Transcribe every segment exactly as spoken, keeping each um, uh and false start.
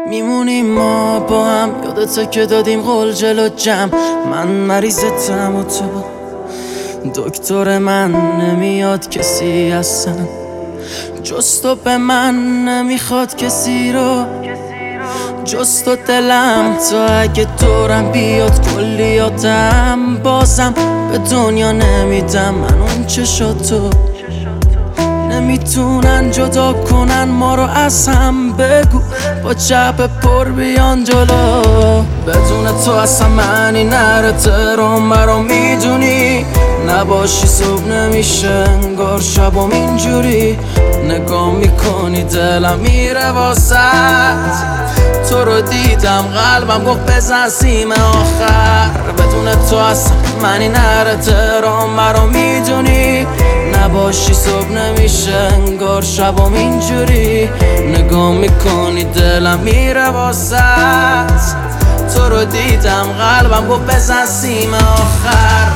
میمونیم ما با هم، یادته که دادیم قول جلو جمع. من مریضتم و تو دکتر، من نمیاد کسی اصلا جز تو به من نمیخواد کسی رو جز تو. دلم تا اگه دورم بیاد کلیاتم، بازم به دنیا نمیدم من اون چشات تو. نمیتونن جدا کنن ما رو از هم، بگو با جبه پر بیان جلو. بدون تو اصلا معنی نره ترام مرا میدونی، نباشی صبح نمیشه انگار شبام اینجوری. نگاه میکنی دلم میره واسط، تو رو دیدم قلبم گفت بزن سیم آخر. بدون تو اصلا معنی نره ترام مرا میدونی، نباشی صبح نمیشه انگار شبام اینجوری. نگاه میکنی دلم میره واسط، تو رو دیدم قلبم گفت بزن سیم آخر.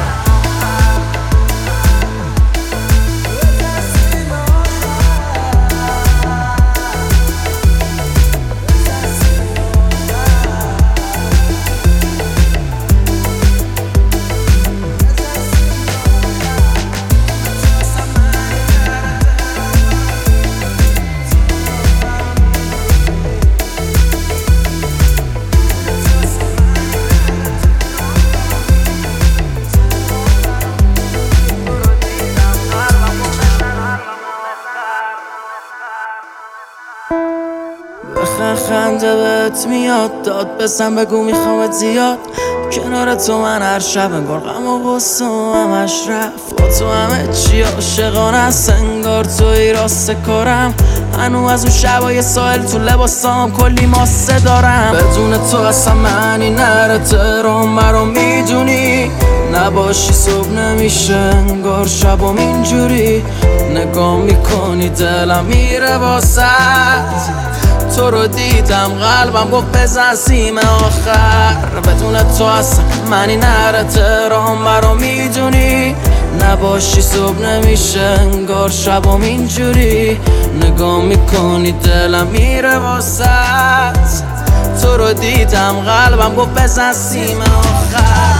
بخن خنده بهت میاد، داد بزن بگو میخوامت زیاد. کنار تو من هر شب انگار غم و غصه همش رفت. با تو همه چی عاشقانه است انگار توی راست کارم. هنو از اون شبای ساحل تو لباسام کلی ماسه دارم. بدون تو اصلا معنی نره ترام مرا میدونی، نباشی صبح نمیشه انگار شبام اینجوری. نگاه میکنی دلم میره واسط، تو رو دیدم قلبم گفت بزن سیم آخر. بدون تو اصلا معنی نره ترام مرا میدونی، نباشی صبح نمیشه انگار شبام اینجوری. نگاه میکنی دلم میره واسط، تو رو دیدم قلبم گفت بزن سیم آخر.